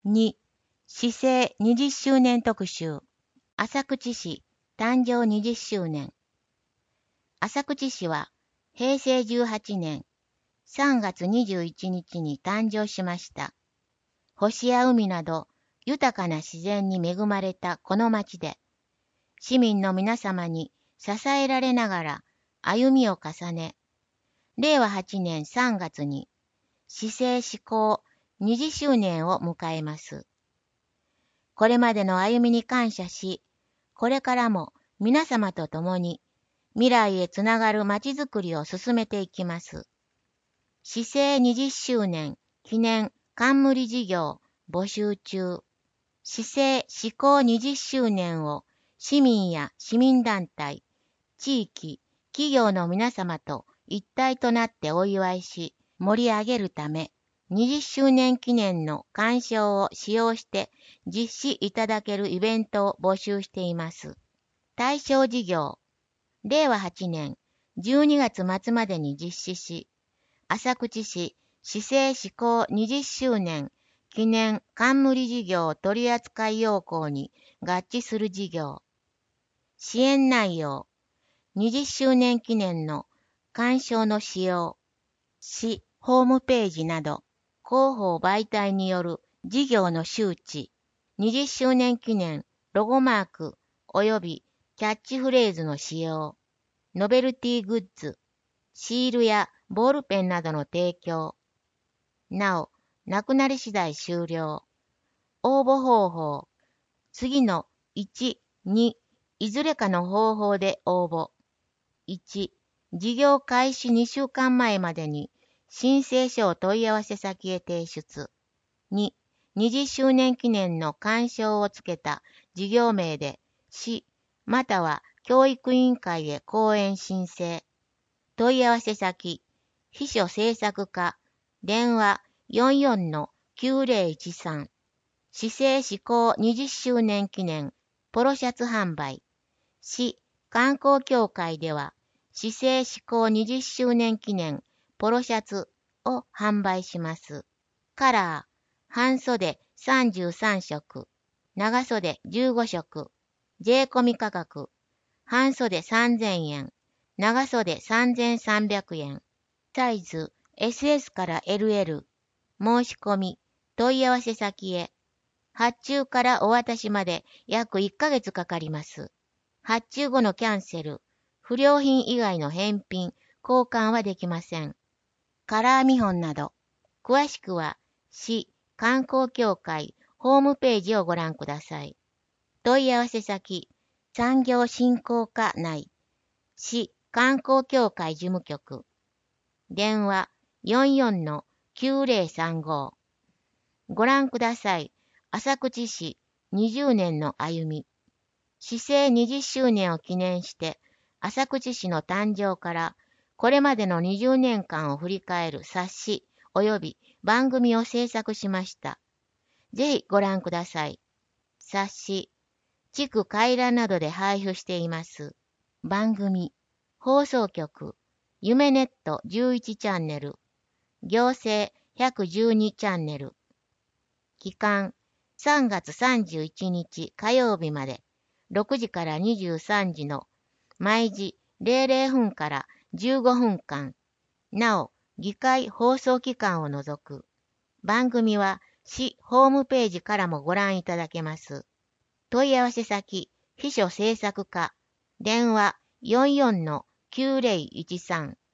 2、市政20周年特集。浅口市誕生20周年。浅口市は平成18年3月21日に誕生しました。星や海など豊かな自然に恵まれたこの町で、市民の皆様に支えられながら歩みを重ね、令和8年3月に市政施行20周年を迎えます。これまでの歩みに感謝し、これからも皆様と共に未来へつながる街づくりを進めていきます。市政20周年記念冠事業募集中。市政施行20周年を市民や市民団体、地域、企業の皆様と一体となってお祝いし、盛り上げるため、20周年記念の鑑賞を使用して実施いただけるイベントを募集しています。対象事業、令和8年12月末までに実施し、浅口市市政施行20周年記念冠事業取扱要項に合致する事業。支援内容、20周年記念の鑑賞の使用、市ホームページなど、広報媒体による事業の周知、20周年記念ロゴマーク及びキャッチフレーズの使用、ノベルティグッズ、シールやボールペンなどの提供。なお、なくなり次第終了。応募方法、次の1、2、いずれかの方法で応募。1、事業開始2週間前までに申請書を問い合わせ先へ提出。2、20周年記念の鑑賞をつけた事業名で市または教育委員会へ講演申請。問い合わせ先、秘書制作課、電話44-9013。市政施行20周年記念ポロシャツ販売。市観光協会では、市政施行20周年記念ポロシャツを販売します。カラー、半袖33色、長袖15色、税込み価格、半袖3000円、長袖3300円。サイズ SS から LL。申し込み、問い合わせ先へ。発注からお渡しまで約1ヶ月かかります。発注後のキャンセル、不良品以外の返品、交換はできません。カラー見本など、詳しくは市観光協会ホームページをご覧ください。問い合わせ先、産業振興課内、市観光協会事務局、電話44-9035。ご覧ください。浅口市20年の歩み。市政20周年を記念して、浅口市の誕生からこれまでの20年間を振り返る冊子及び番組を制作しました。ぜひご覧ください。冊子、地区回覧などで配布しています。番組、放送局、夢ネット11チャンネル、行政112チャンネル。期間、3月31日火曜日まで、6時から23時の毎時00分から15分間。なお、議会放送期間を除く。番組は市ホームページからもご覧いただけます。問い合わせ先、秘書制作課、電話44-9013。